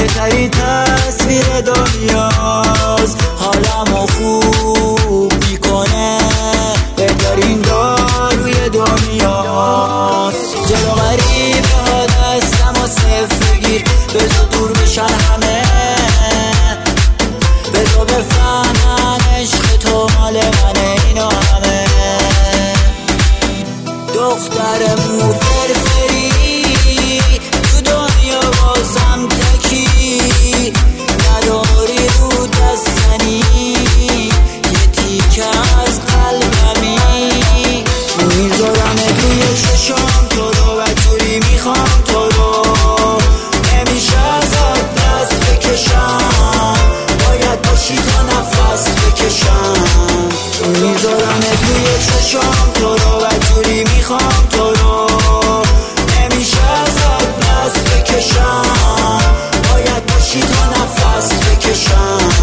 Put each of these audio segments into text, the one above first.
بهترین تصویر دنیاست، حالمو خوب میکنه، بهترین داروی دنیاست. جلو غریبه ها دستم و صفر بگیر، بذار دور بشن همه، بذار بفهمن عشق تو مال منه. اینا همه دختر مو فرفری تو دنیا بازم تکی، نداری رو دستنی یه تیکه از قلبمی. میذارم توی چشام تو رو و جوری میخوام تو رو، نمیشه ازت دست بکشم، باید باشی تا نفس بکشم. میذارم توی چشام تو رو و جوری میخوام تو رو، نمیشه ازت دست بکشم، باید باشی تا نفس بکشم.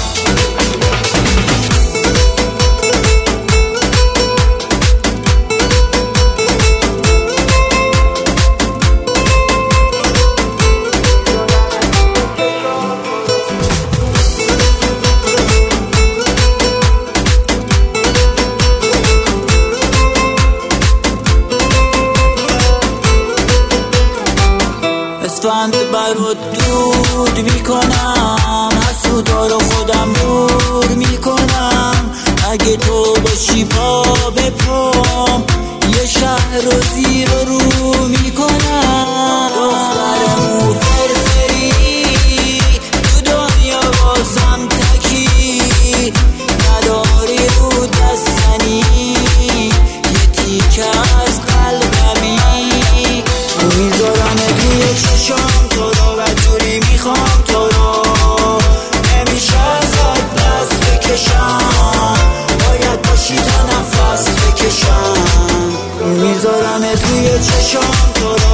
اسفند برات دود میکنم، حسودا رو خودم دور میکنم. اگه تو باشی پا به پام، یه شهر رو زیر رو میکنم. دختر مو فرفری تو دنیا بازم تکی، نداری رو دستنی یه تیکه از قلبمی. میذارم توی چشام تو رو و جوری میخوام تو رو، نمیشه ازت دست بکشم، باید باشی تا نفس بکشم. میذارم توی چشام تو رو